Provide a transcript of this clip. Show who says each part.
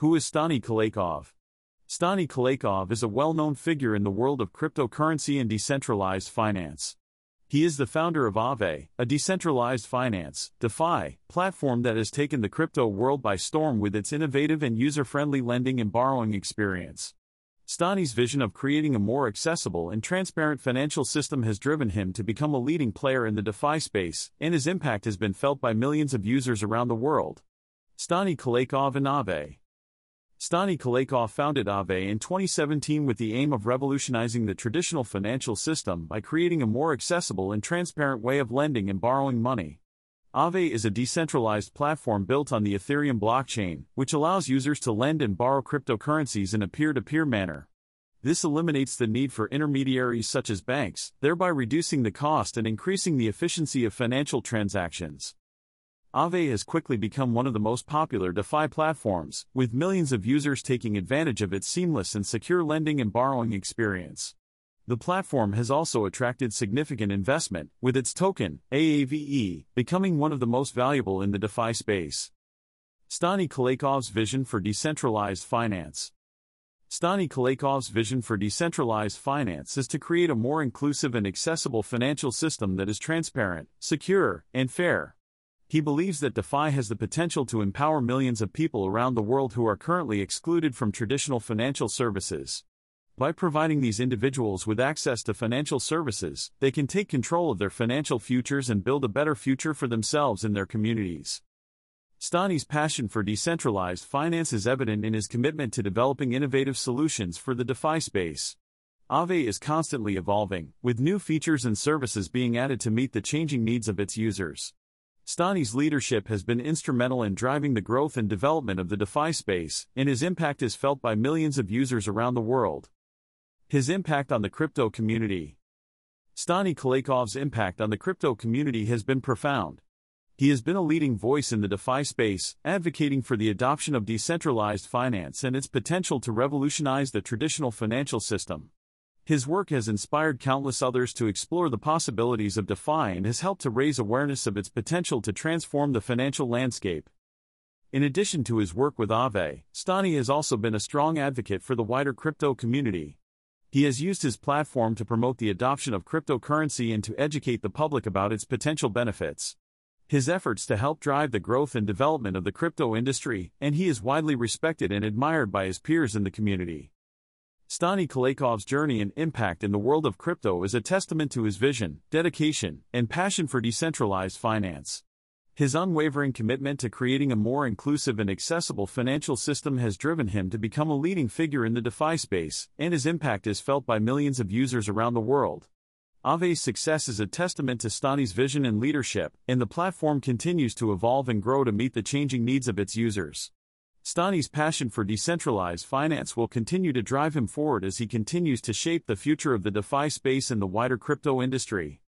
Speaker 1: Who is Stani Kaleikov? Stani Kaleikov is a well-known figure in the world of cryptocurrency and decentralized finance. He is the founder of Aave, a decentralized finance (DeFi) platform that has taken the crypto world by storm with its innovative and user-friendly lending and borrowing experience. Stani's vision of creating a more accessible and transparent financial system has driven him to become a leading player in the DeFi space, and his impact has been felt by millions of users around the world. Stani Kaleikov and Aave. Stani Kaleikov founded Aave in 2017 with the aim of revolutionizing the traditional financial system by creating a more accessible and transparent way of lending and borrowing money. Aave is a decentralized platform built on the Ethereum blockchain, which allows users to lend and borrow cryptocurrencies in a peer-to-peer manner. This eliminates the need for intermediaries such as banks, thereby reducing the cost and increasing the efficiency of financial transactions. Aave has quickly become one of the most popular DeFi platforms, with millions of users taking advantage of its seamless and secure lending and borrowing experience. The platform has also attracted significant investment, with its token, AAVE, becoming one of the most valuable in the DeFi space. Stani Kaleikov's vision for decentralized finance. Stani Kaleikov's vision for decentralized finance is to create a more inclusive and accessible financial system that is transparent, secure, and fair. He believes that DeFi has the potential to empower millions of people around the world who are currently excluded from traditional financial services. By providing these individuals with access to financial services, they can take control of their financial futures and build a better future for themselves and their communities. Stani's passion for decentralized finance is evident in his commitment to developing innovative solutions for the DeFi space. Aave is constantly evolving, with new features and services being added to meet the changing needs of its users. Stani's leadership has been instrumental in driving the growth and development of the DeFi space, and his impact is felt by millions of users around the world. His impact on the crypto community. Stani Kaleikov's impact on the crypto community has been profound. He has been a leading voice in the DeFi space, advocating for the adoption of decentralized finance and its potential to revolutionize the traditional financial system. His work has inspired countless others to explore the possibilities of DeFi and has helped to raise awareness of its potential to transform the financial landscape. In addition to his work with Aave, Stani has also been a strong advocate for the wider crypto community. He has used his platform to promote the adoption of cryptocurrency and to educate the public about its potential benefits. His efforts to help drive the growth and development of the crypto industry, and he is widely respected and admired by his peers in the community. Stani Kaleikov's journey and impact in the world of crypto is a testament to his vision, dedication, and passion for decentralized finance. His unwavering commitment to creating a more inclusive and accessible financial system has driven him to become a leading figure in the DeFi space, and his impact is felt by millions of users around the world. Aave's success is a testament to Stani's vision and leadership, and the platform continues to evolve and grow to meet the changing needs of its users. Stani's passion for decentralized finance will continue to drive him forward as he continues to shape the future of the DeFi space and the wider crypto industry.